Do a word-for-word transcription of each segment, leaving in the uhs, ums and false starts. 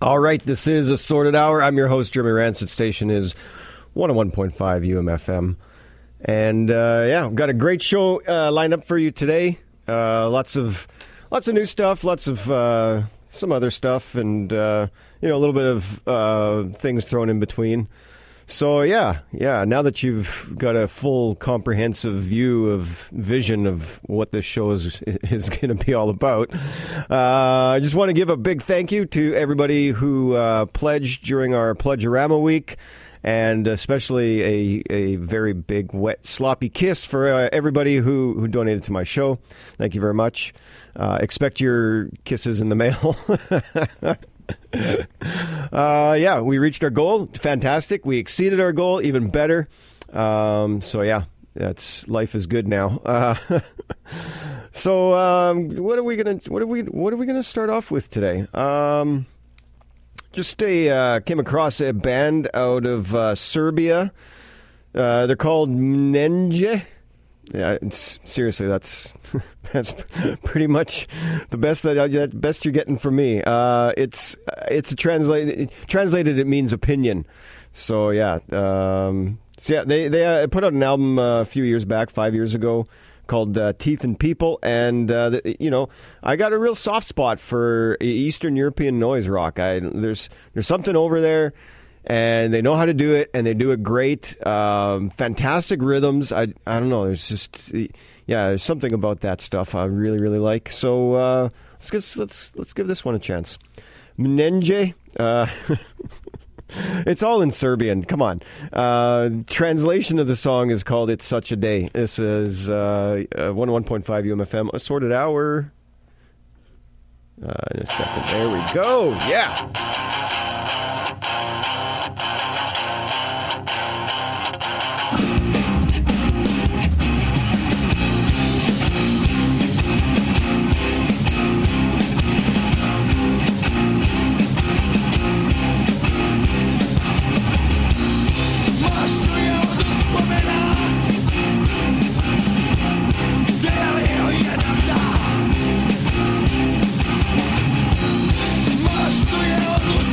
All right, this is Assorted Hour. I'm your host, Jeremy Rancid. Station is one oh one point five U M F M. And, uh, yeah, we've got a great show uh, lined up for you today. Uh, lots of lots of new stuff, lots of uh, some other stuff, and, uh, you know, a little bit of uh, things thrown in between. So, yeah, yeah, now that you've got a full comprehensive view of vision of what this show is, is going to be all about, uh, I just want to give a big thank you to everybody who uh, pledged during our Pledge-orama week, and especially a, a very big, wet, sloppy kiss for uh, everybody who, who donated to my show. Thank you very much. Uh, expect your kisses in the mail. uh, yeah, we reached our goal. Fantastic. We exceeded our goal. Even better. Um, so yeah, that's life is good now. Uh, so um, what are we gonna what are we what are we gonna start off with today? Um, just a uh, came across a band out of uh, Serbia. Uh, they're called Mnenje. Yeah, it's, seriously, that's that's pretty much the best that uh, best you're getting from me. Uh, it's it's a translate translated. It means opinion. So yeah, um, so yeah, they they uh, put out an album uh, a few years back, five years ago, called uh, Teeth and People, and uh, the, you know, I got a real soft spot for Eastern European noise rock. I there's there's something over there. And they know how to do it, and they do it great. Um, fantastic rhythms. I I don't know. There's just yeah. There's something about that stuff I really really like. So uh, let's get, let's let's give this one a chance. Mnenje. Uh, it's all in Serbian. Come on. Uh, translation of the song is called "It's Such a Day." This is uh, uh, one oh one point five U M F M. Assorted Hour. Uh, in a second. There we go. Yeah. Masz tu je oduz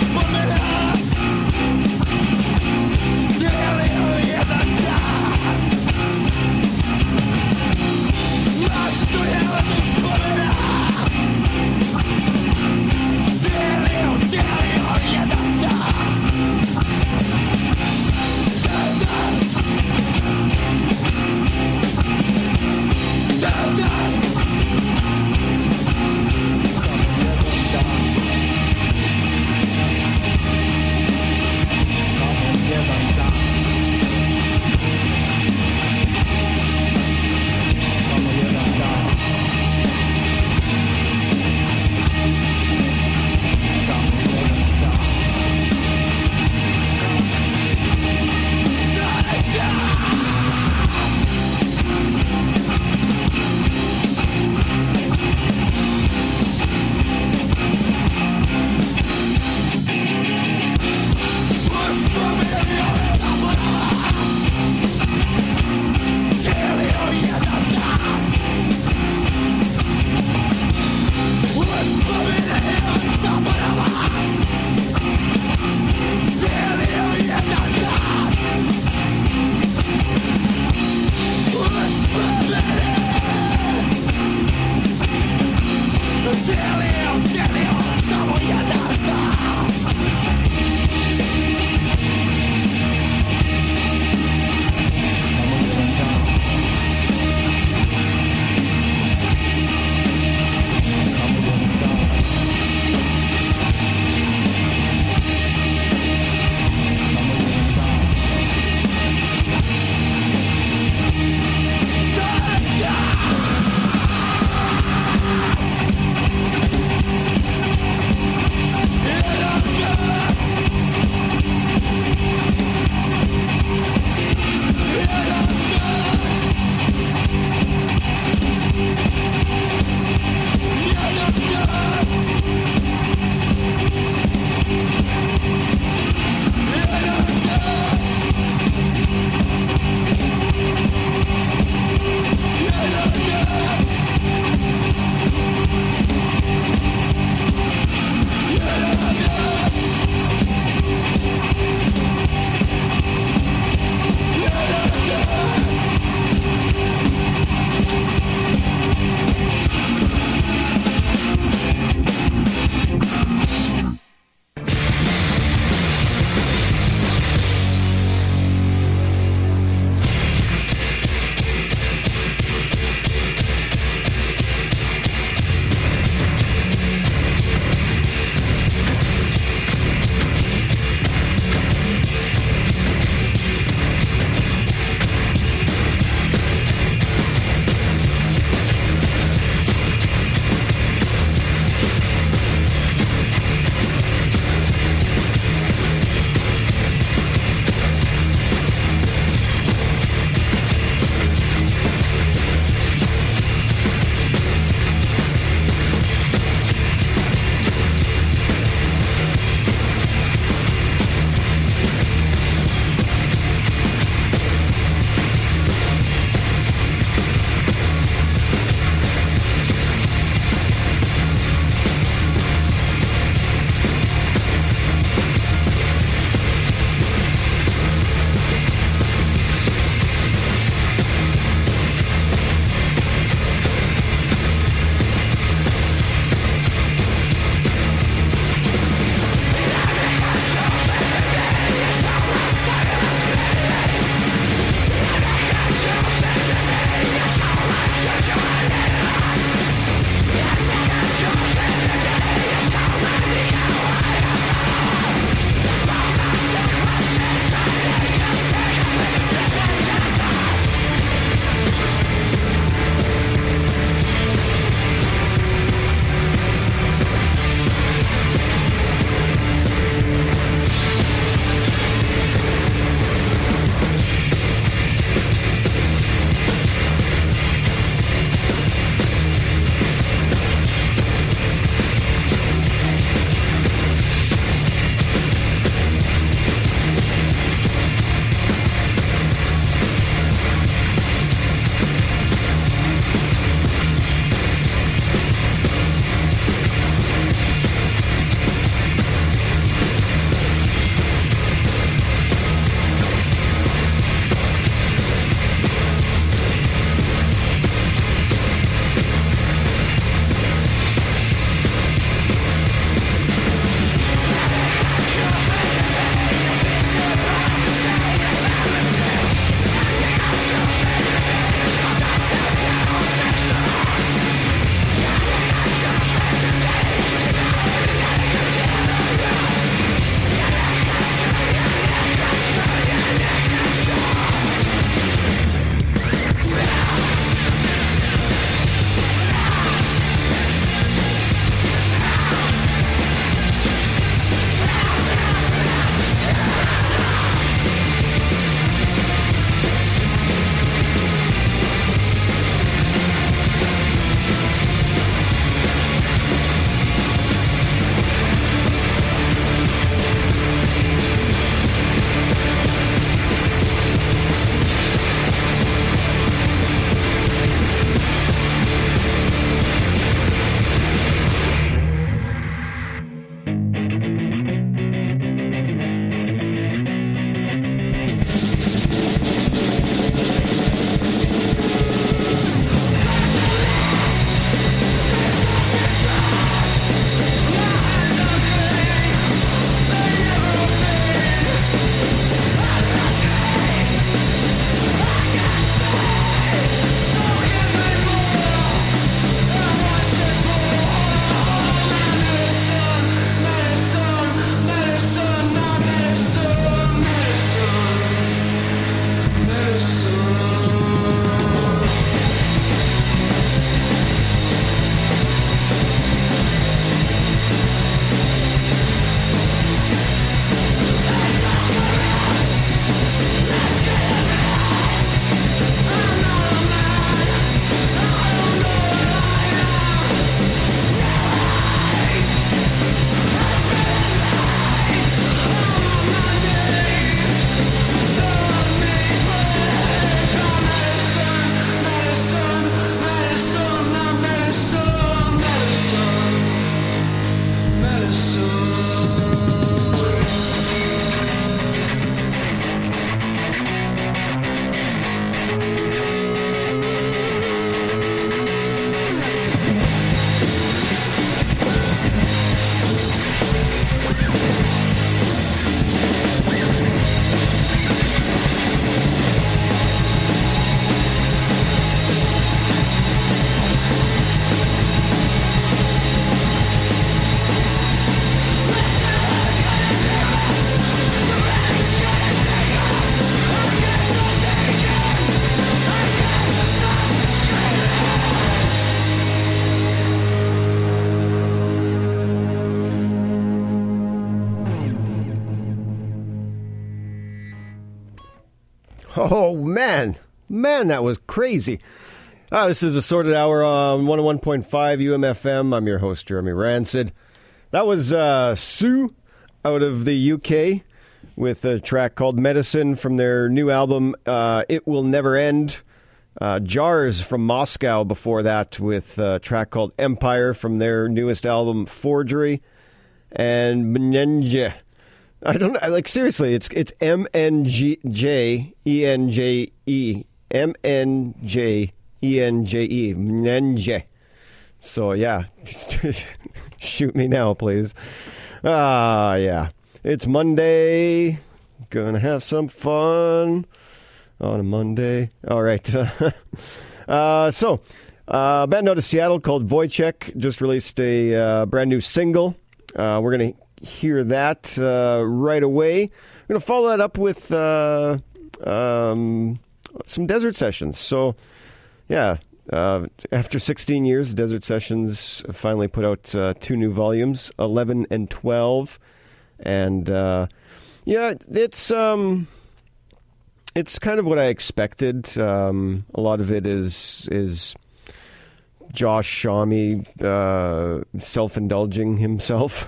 Oh, man. Man, that was crazy. Ah, this is Assorted Hour on one oh one point five U M F M. I'm your host, Jeremy Rancid. That was uh, Sue out of the U K with a track called Medicine from their new album, uh, It Will Never End. Uh, Jars from Moscow before that with a track called Empire from their newest album, Forgery. And Mnenje. I don't know, like, seriously, it's it's M N J E N J E. M N J E N J E. Mnenje. So, yeah. Shoot me now, please. Ah, yeah. It's Monday. Gonna have some fun on a Monday. All right. uh, so, uh, a band out of Seattle called Wojciech just released a uh, brand new single. Uh, we're going to hear that uh, right away. We're going to follow that up with uh, um, some Desert Sessions. So, yeah, uh, after sixteen years, Desert Sessions finally put out uh, two new volumes, eleven and twelve. And, uh, yeah, it's um, it's kind of what I expected. Um, a lot of it is is... Josh Homme uh, self-indulging himself,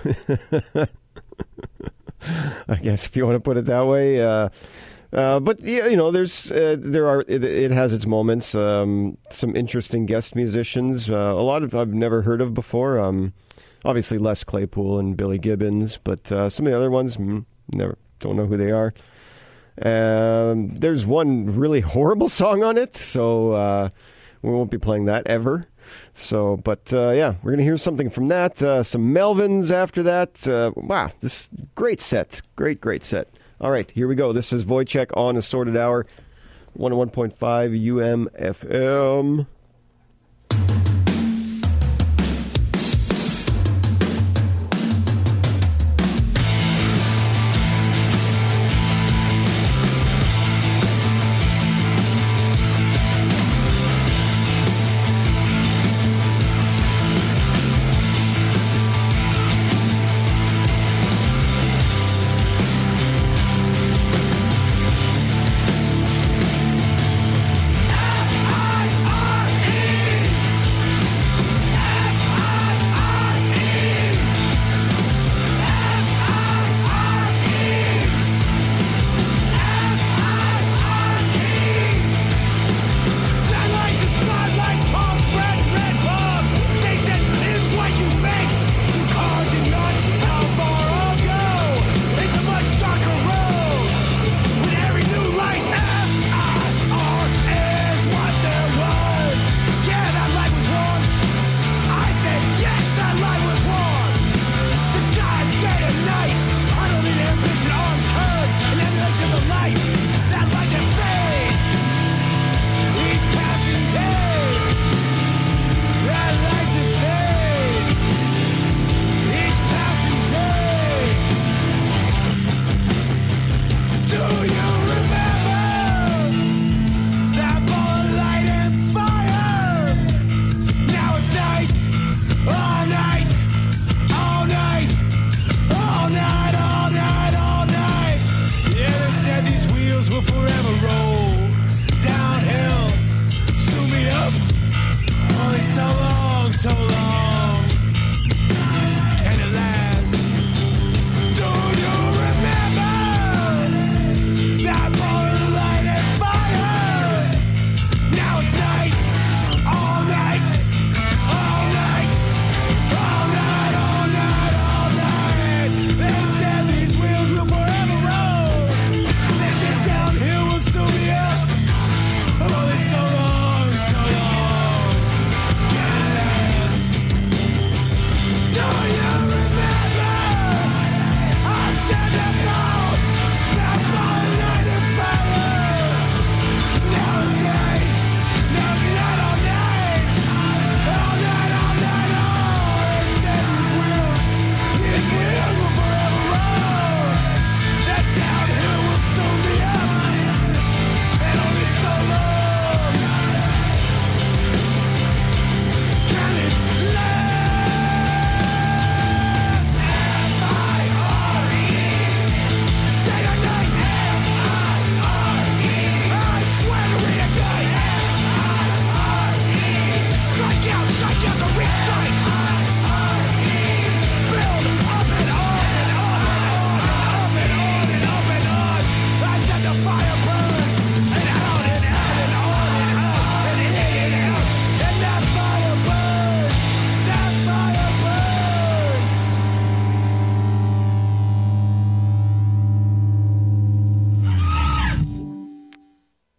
I guess, if you want to put it that way. Uh, uh, but yeah, you know, there's uh, there are it, it has its moments. Um, some interesting guest musicians. Uh, a lot of I've never heard of before. Um, obviously, Les Claypool and Billy Gibbons, but uh, some of the other ones, mm, never don't know who they are. Um, there's one really horrible song on it, so uh, we won't be playing that ever. So, but uh, yeah, we're going to hear something from that. Uh, some Melvins after that. Uh, wow, this great set. Great, great set. All right, here we go. This is Wojciech on Assorted Hour, one oh one point five U M F M. I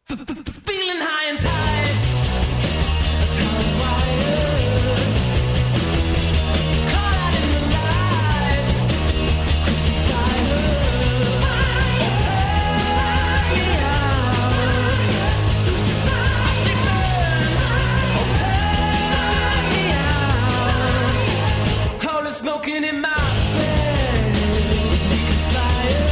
Feeling high and tired, that's how I'm wired. Caught out in the light, crucified. Burn me out. I say burn, oh burn me out. All the smoking in my breath is weak as fire.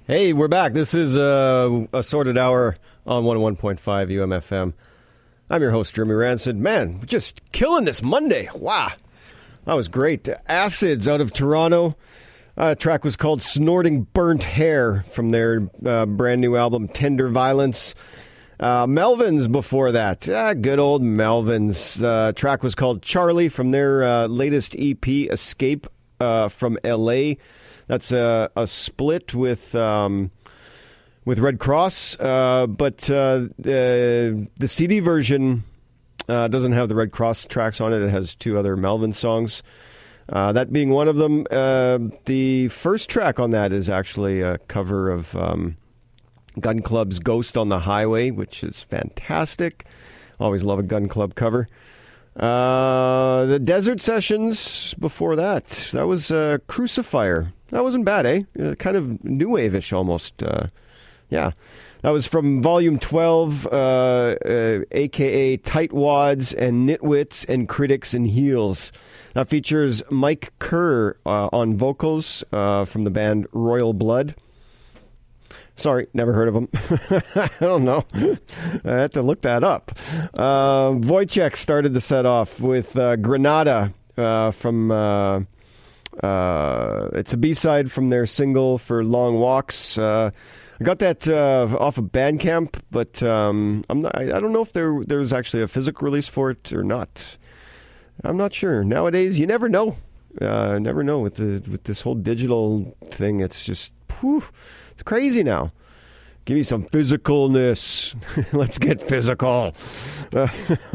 Hey, we're back. This is uh, a sorted hour on one oh one point five U M F M. I'm your host, Jeremy Rancid. Man, just killing this Monday. Wow. That was great. Acids out of Toronto. Uh, track was called Snorting Burnt Hair from their uh, brand new album, Tender Violence. Uh, Melvins before that. Ah, good old Melvins. Uh, track was called Charlie from their uh, latest E P, Escape uh, from L A. That's a, a split with um, with Red Cross, uh, but uh, the, the C D version uh, doesn't have the Red Cross tracks on it. It has two other Melvin songs, uh, that being one of them. Uh, the first track on that is actually a cover of um, Gun Club's Ghost on the Highway, which is fantastic. Always love a Gun Club cover. Uh, the Desert Sessions before that, that was uh, Crucifier. That wasn't bad, eh? Uh, kind of new wave-ish almost. Uh, yeah. That was from Volume twelve, uh, uh, a k a. Tightwads and Nitwits and Critics and Heels. That features Mike Kerr uh, on vocals uh, from the band Royal Blood. Sorry, never heard of them. I don't know. I had to look that up. Uh, Wojciech started the set off with uh, Granada uh, from... Uh, Uh, it's a B-side from their single for Long Walks. Uh, I got that uh, off of Bandcamp, but um, I'm not, I, I don't know if there there's actually a physical release for it or not. I'm not sure. Nowadays, you never know. Uh, never know with the with this whole digital thing. It's just, whew, it's crazy now. Give me some physicalness. Let's get physical. Uh,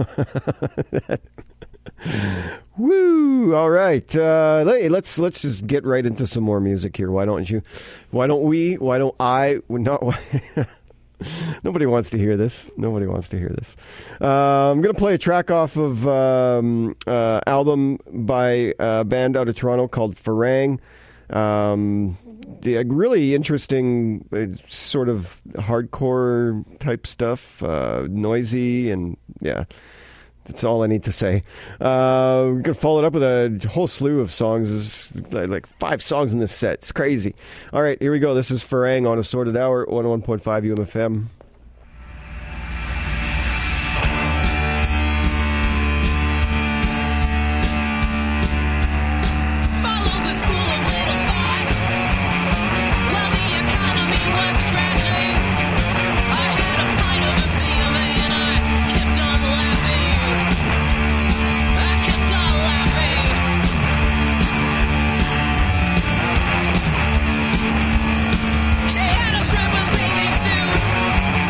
Woo! All right, uh, hey, let's let's just get right into some more music here. Why don't you? Why don't we? Why don't I? Not. Nobody wants to hear this. Nobody wants to hear this. Uh, I'm gonna play a track off of um, uh, album by a band out of Toronto called Farang. Um, the, really interesting, uh, sort of hardcore type stuff, uh, noisy and yeah. That's all I need to say. Uh, we're going to follow it up with a whole slew of songs. There's like five songs in this set. It's crazy. All right, here we go. This is Farang on Assorted Hour, one oh one point five U M F M. She had a stripper's bathing suit.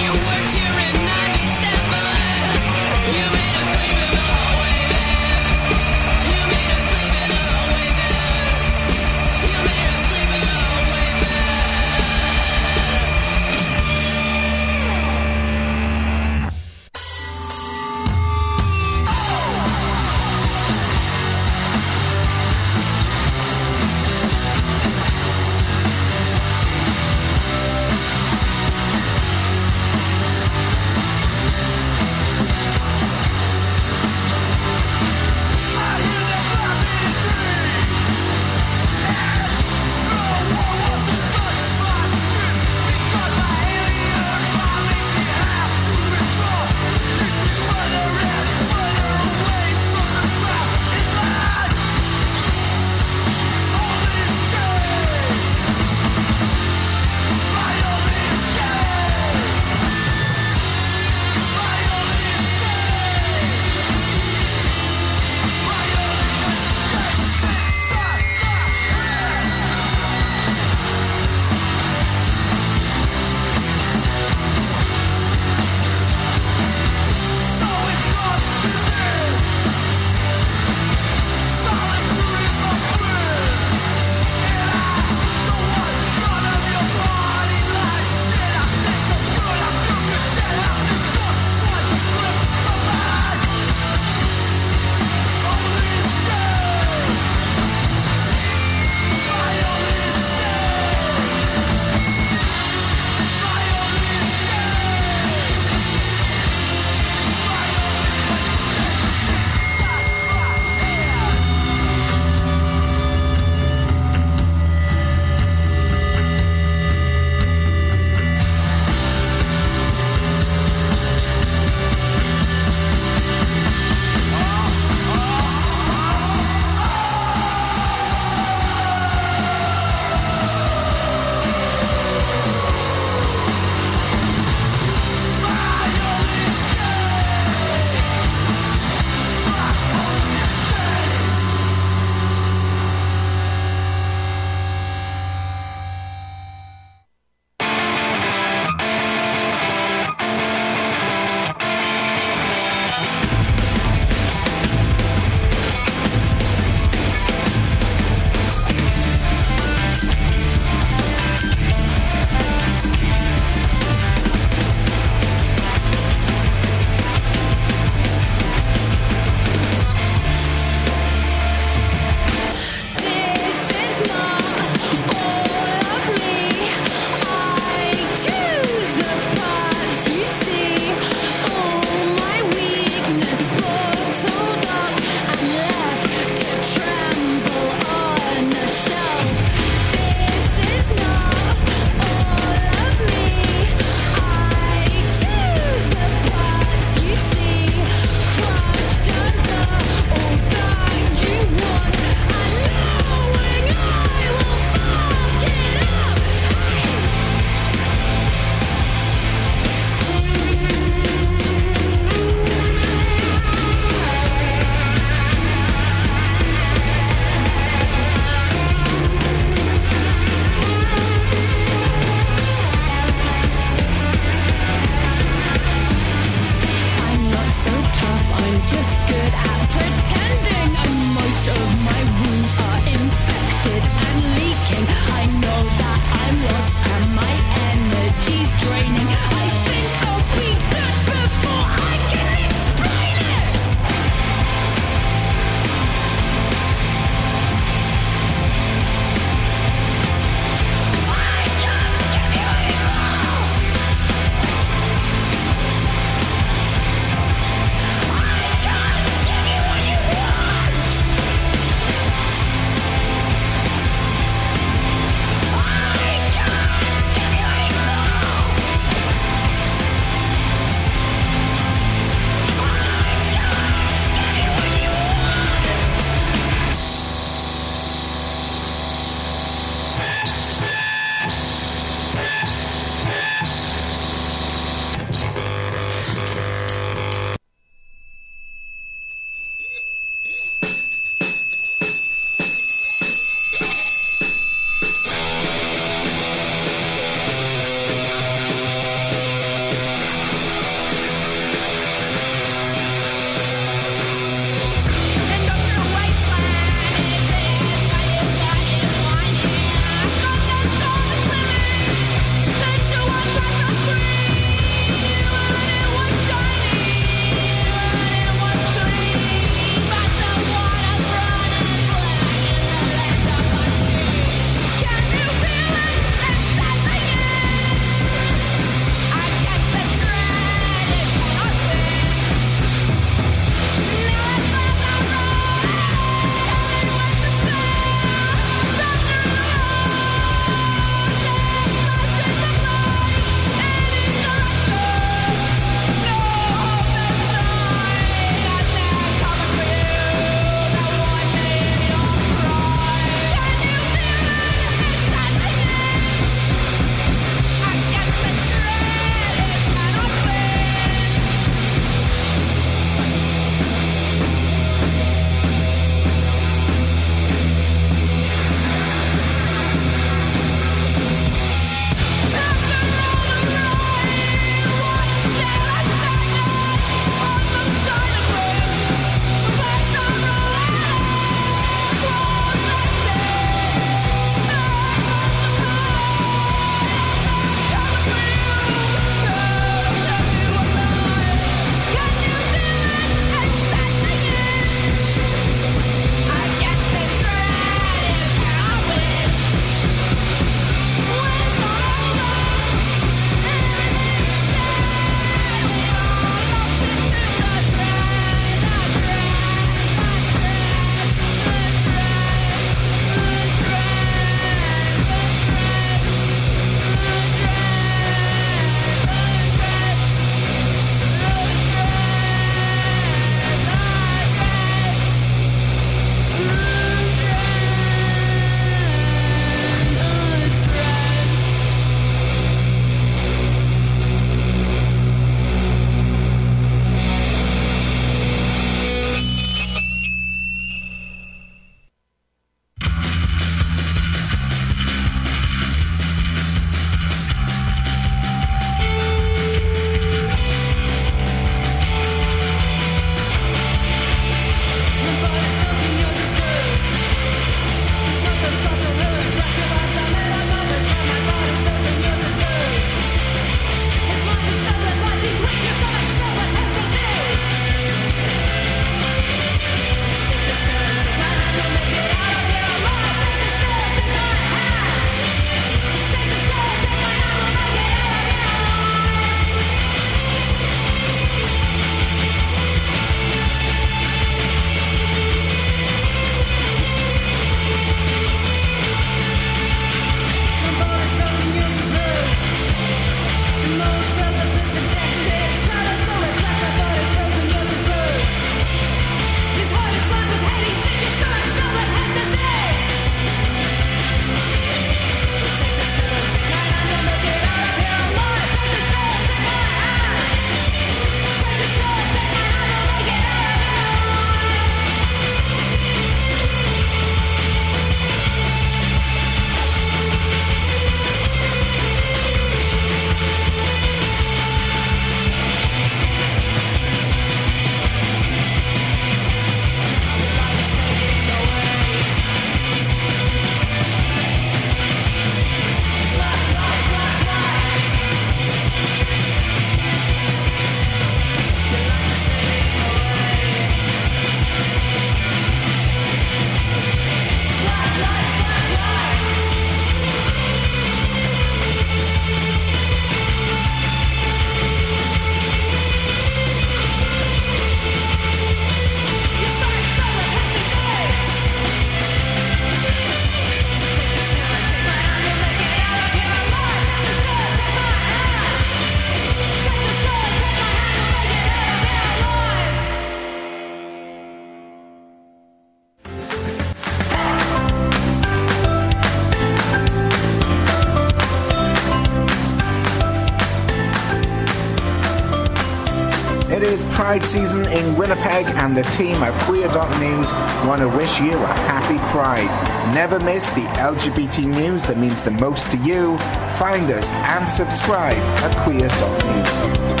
Pride season in Winnipeg, and the team at Queer dot News want to wish you a happy Pride. Never miss the L G B T news that means the most to you. Find us and subscribe at Queer dot News.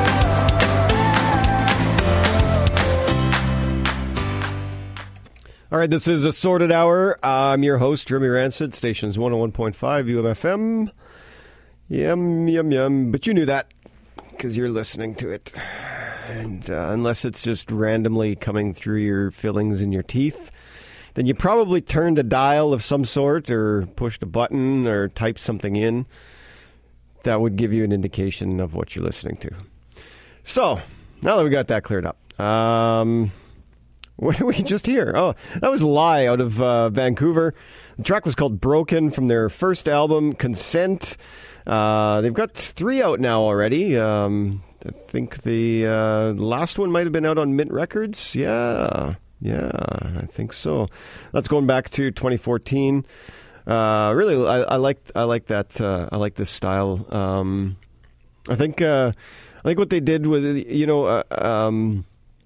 All right, this is Assorted Hour. I'm your host, Jeremy Rancid, stations one oh one point five U M F M. Yum, yum, yum. But you knew that because you're listening to it. And uh, unless it's just randomly coming through your fillings in your teeth, then you probably turned a dial of some sort or pushed a button or typed something in that would give you an indication of what you're listening to. So, now that we got that cleared up, um... what did we just hear? Oh, that was Lie out of uh, Vancouver. The track was called Broken from their first album, Consent. Uh, they've got three out now already. Um, I think the uh, last one might have been out on Mint Records. Yeah, yeah, I think so. That's going back to twenty fourteen. Uh, really, I, I like I like that. Uh, I like this style. Um, I think uh, I think what they did was, you know. Uh, um,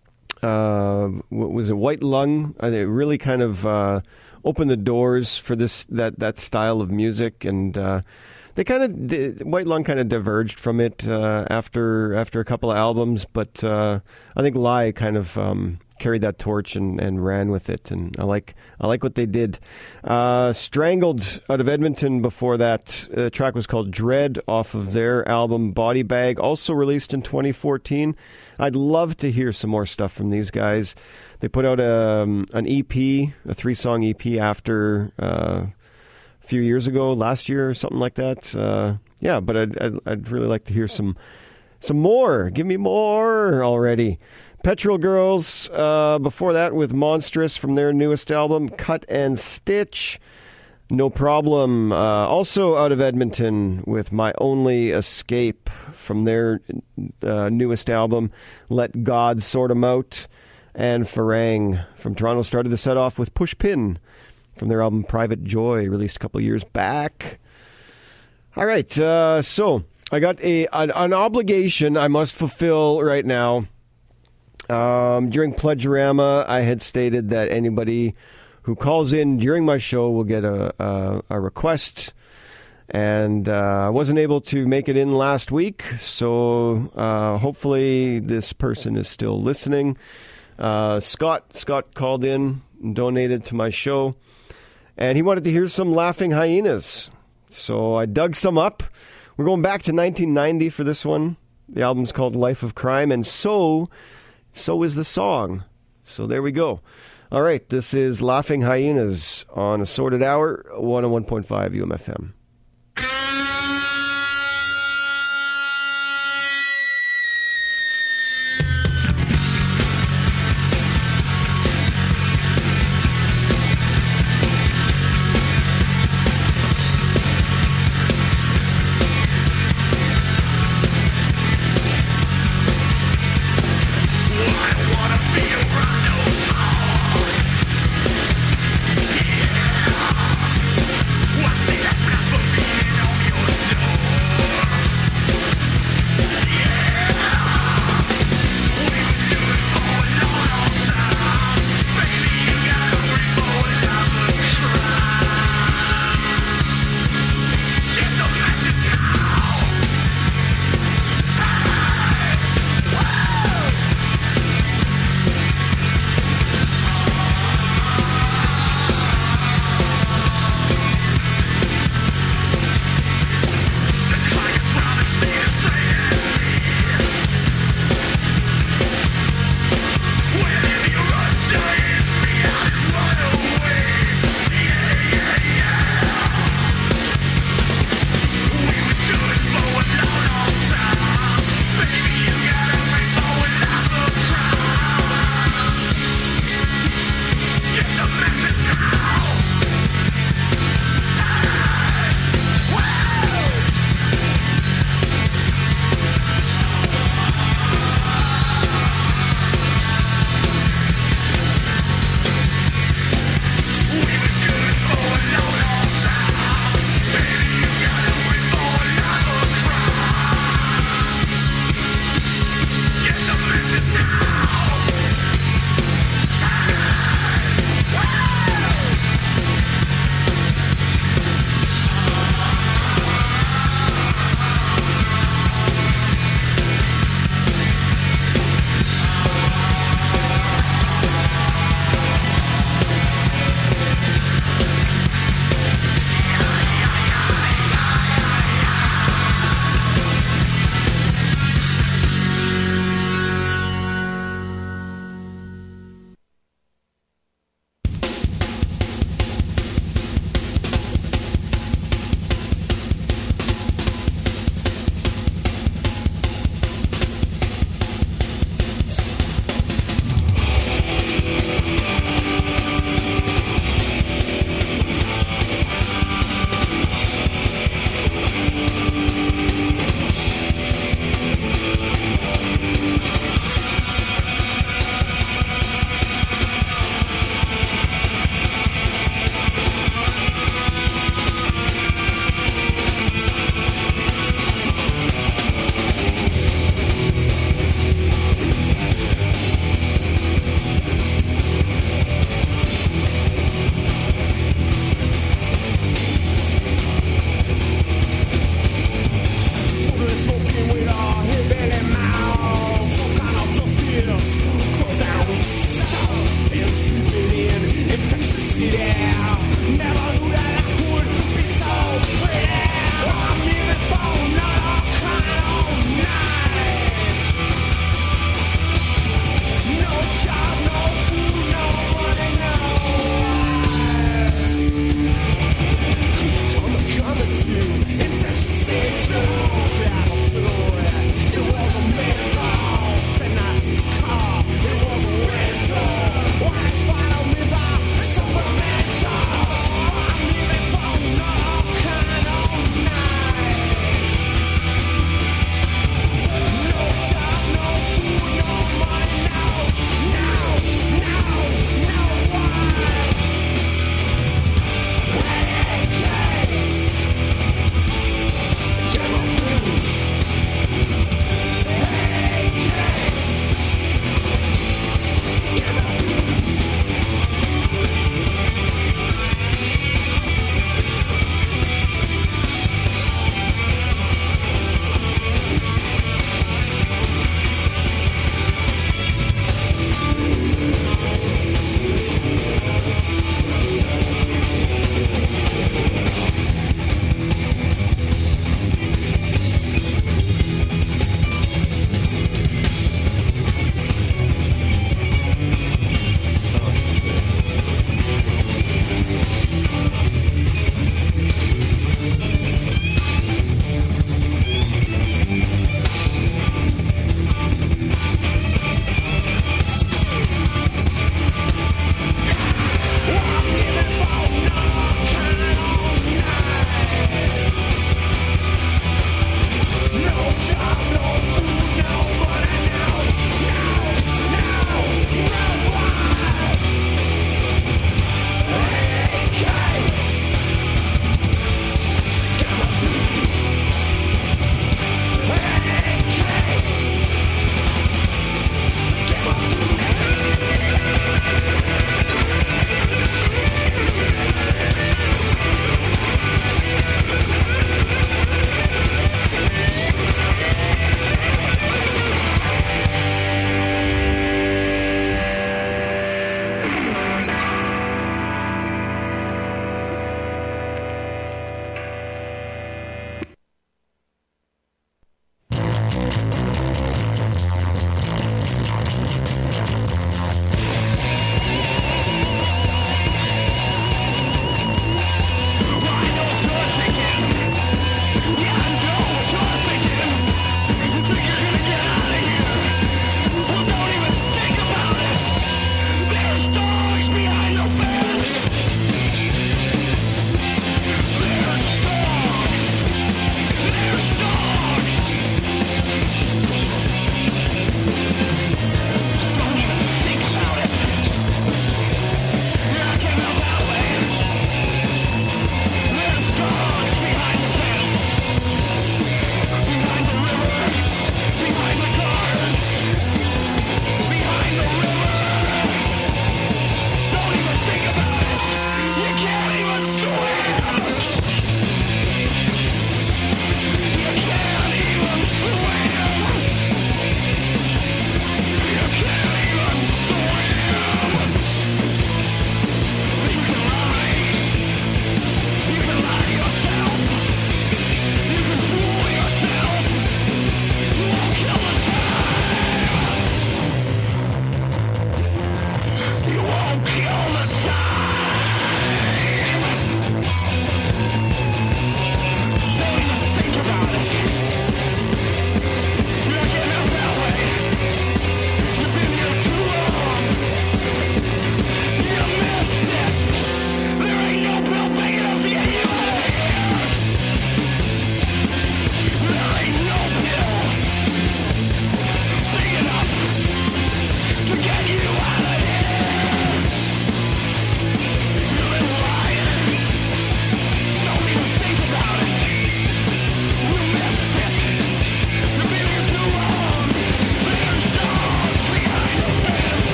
Uh, what was it, White Lung? Uh, they really kind of uh, opened the doors for this that, that style of music, and uh, they kind of White Lung kind of diverged from it uh, after after a couple of albums. But uh, I think Lie kind of um, carried that torch and, and ran with it, and I like I like what they did. Uh, Strangled out of Edmonton before that. The track was called Dread off of their album Body Bag, also released in twenty fourteen. I'd love to hear some more stuff from these guys. They put out a, um, an E P, a three-song E P after uh, a few years ago, last year or something like that. Uh, yeah, but I'd, I'd, I'd really like to hear some some more. Give me more already. Petrol Girls, uh, before that with Monstrous from their newest album, Cut and Stitch. No Problem. Uh, also out of Edmonton with My Only Escape from their uh, newest album, Let God Sort 'Em Out. And Farang from Toronto started the set off with Push Pin from their album Private Joy, released a couple years back. All right, uh, so I got a an, an obligation I must fulfill right now. Um, during Pledgerama, I had stated that anybody who calls in during my show will get a a, a request, and uh, I wasn't able to make it in last week, so uh, hopefully this person is still listening. Uh, Scott Scott called in and donated to my show, and he wanted to hear some Laughing Hyenas, so I dug some up. We're going back to nineteen ninety for this one. The album's called Life of Crime, and so so is the song. So there we go. All right, this is Laughing Hyenas on Assorted Hour, one oh one point five U M F M. See that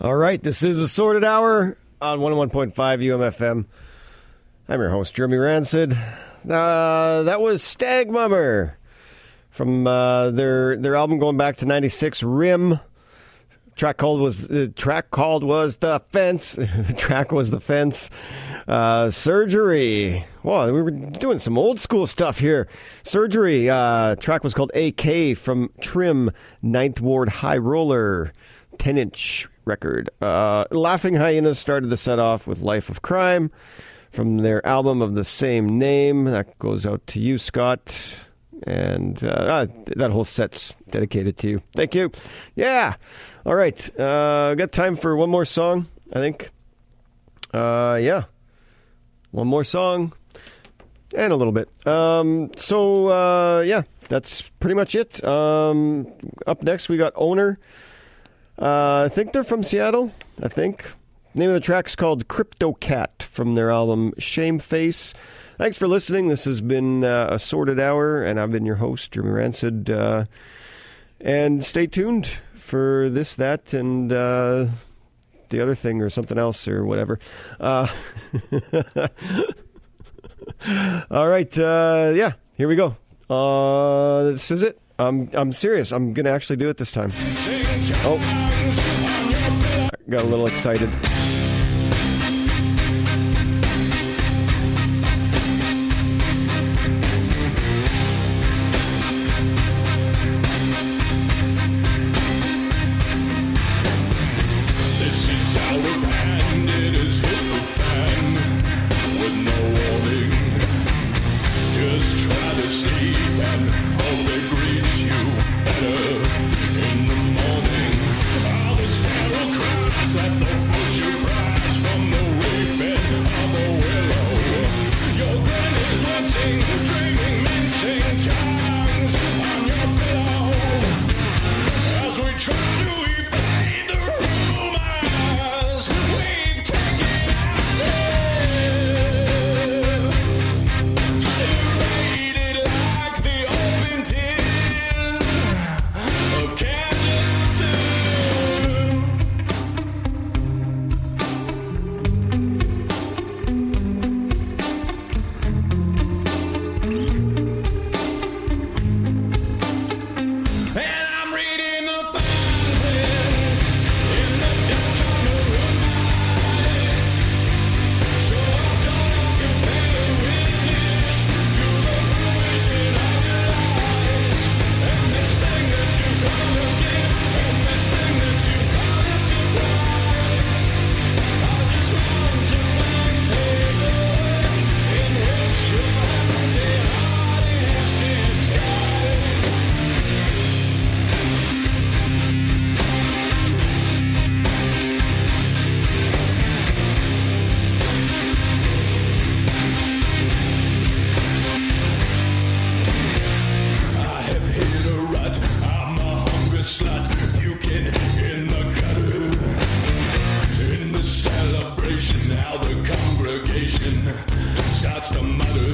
All right, this is a Sorted Hour on one oh one point five U M F M. I'm your host, Jeremy Rancid. Uh, that was Stag Mummer from uh, their their album going back to ninety-six, Rim. Track called was the track called was The Fence. The track was The Fence. Uh, Surgery. Wow, we were doing some old school stuff here. Surgery. Uh, track was called A K from Trim, Ninth Ward High Roller, ten-inch record. Uh, Laughing Hyenas started the set off with Life of Crime from their album of the same name. That goes out to you, Scott. And uh, that whole set's dedicated to you. Thank you. Yeah. All right. Uh, got time for one more song, I think. Uh, yeah. One more song. And a little bit. Um, so, uh, yeah, that's pretty much it. Um, up next, we got Owner. Uh, I think they're from Seattle. I think. Name of the track's called Crypto Cat from their album Shameface. Thanks for listening. This has been uh, a Sorted Hour, and I've been your host, Jeremy Rancid. Uh, and stay tuned for this, that, and uh, the other thing, or something else, or whatever. Uh, all right, uh, yeah, here we go. Uh, this is it. I'm I'm serious. I'm gonna actually do it this time. Oh, I got a little excited. Now the congregation starts to mutter.